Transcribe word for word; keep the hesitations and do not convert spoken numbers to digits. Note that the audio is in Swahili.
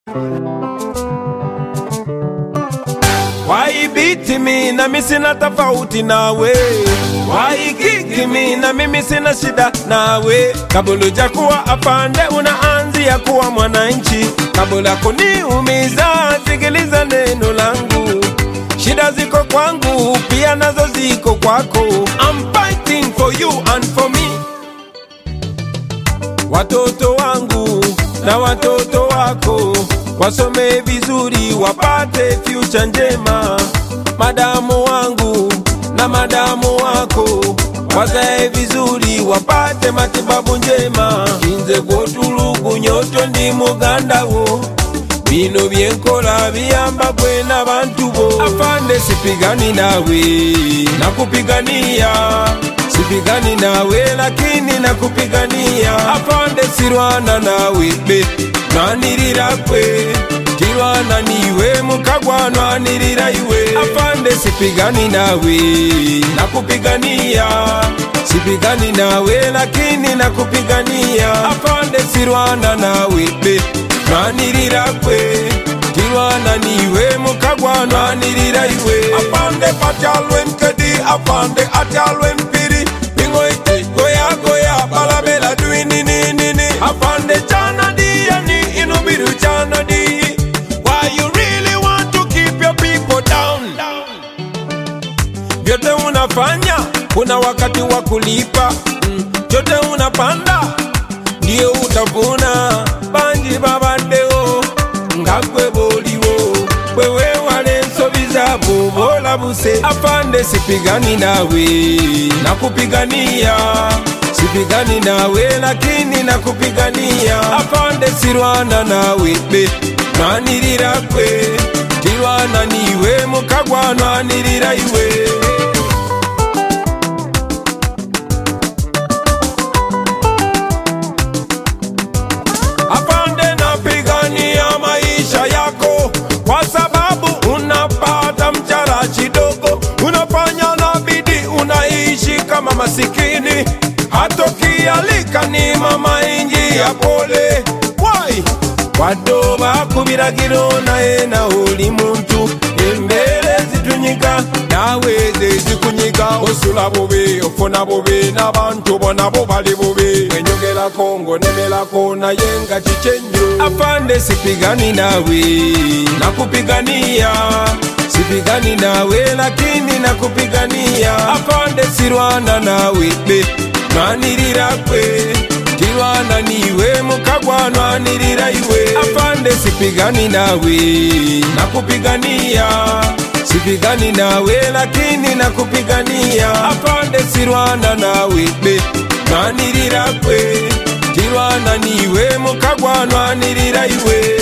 Why beat me na mimi sina tofauti nawe? Why kick me na mimi sina shida nawe? Kabla hujakuwa afande unaanzia kuwa mwananchi. Kabla kuniumiza sikiliza neno langu. Shida ziko kwangu pia nazo ziko kwako. I'm fighting for you and for me. Watoto wangu na watoto wako wasome vizuri wapate future njema. Madamu wangu na madamu wako wazae vizuri wapate matibabu njema. Kinze kotulugu nyoto ndi muganda wo. Bino byenkola biyamba kwe n'abantu bo. Afande sipigani nawe nakupigania. Sipigani nawe lakini nakupigania. Afande sirwana nawe be nanirira kwe. Kirwana niwe mukagwa nanirira iwe. Afande sipigani nawe nakupigania. Sipigani nawe lakini nakupigania. Afande sirwana nawe be nanirira kwe. Kirwana niwe mukagwa nanirira iwe. Afande patyalwe nkedi afande atyalwe mpiri. Bingo ite goya goya balabela duini nini nini. Afande chana diya ni inubiru chana di. Why you really want to keep your people down? Vyote unafanya kuna wakati wa kulipa. Vyote unapanda ndio utavuna. Banji babadeo ngakwe boliwo. Wewe wale nsobiza bobola buse. Afande sipigani nawe nakupigania. Sipigani nawe lakini nakupigania. Afande sirwana nawe be nanirira kwe. Kirwana niwe mukagwa nanirira iwe. Afande napigania maisha yako kwa sababu unapata mchara chidogo. Unafanya na bidii unaishi kama masikini. Hatokialika ni mama inji ya pole. Why? Wadoba kubiragiro nae na uli muntu. Embere zitunyika nawe zikunyika. Osula bobe ofona bobe n'abantu bona bo bali bobe. Enyogera kongo nemela kona yenga chichenjo. Afande sipigani nawe nakupigania. Sipigani nawe lakini nakupigania. Afande sirwana nawe be nanirira kwe. Kirwana niwe mukagwa nanirira iwe. Afande sipigani nawe nakupigania. Sipigani nawe lakini nakupigania. Afande sirwana nawe be nanirira kwe. Kirwana niwe mukagwa nanirira iwe.